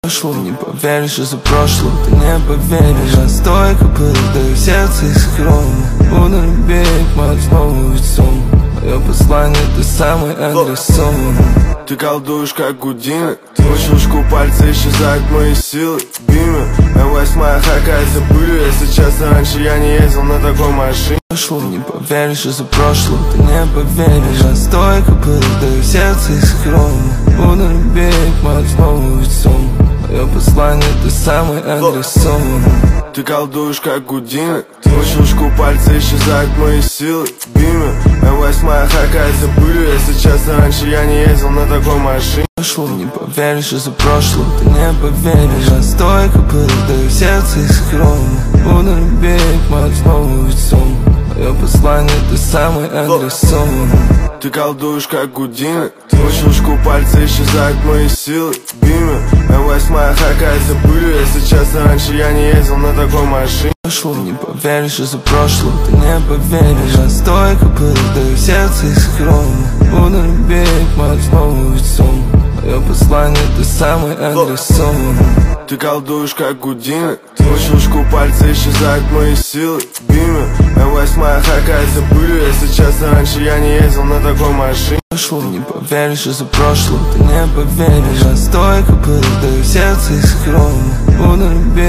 Не поверишь из-за прошлого, ты не поверишь. Настойка пылает сердце из хрома. Буду любить мою новую лицом. Мое послание ты самый адресован. Ты колдуешь как Гудини. Твой щелчку пальца исчезают мои силы. Биме, М8 хакается пылью. Если честно, раньше я не ездил на такой машине. Не поверишь из-за прошлого, ты не поверишь. Настойка пылает сердце из хрома. Буду любить мою новую лицом. Мое послание ты самый адресован. Ты колдуешь как Гудини. Твой щелчку пальца исчезают мои силы. Биме, М8 хакается пылью. Если честно, раньше я не ездил на такой машине. Не поверишь из-за прошлого, ты не поверишь. Настойка пылает сердце из хрома. Буду любить мою новую лицом. Мое послание ты самый адресован. Ты колдуешь как Гудини. Твой щелчку пальца исчезают мои силы. Биме, М8 хакается пылью. Если честно, раньше я не ездил на такой машине. Не поверишь из-за прошлого, ты не поверишь. Настойка пылает сердце из хрома. Буду любить мою новую лицом. Мое послание ты самый адресован. Ты колдуешь как Гудини. Твой щелчку пальца исчезают мои силы. Биме, М8 хакается пылью. Если честно, раньше я не ездил на такой машине. Не поверишь из-за прошлого, ты не поверишь. Настойка пылает сердце из хрома. Буду любить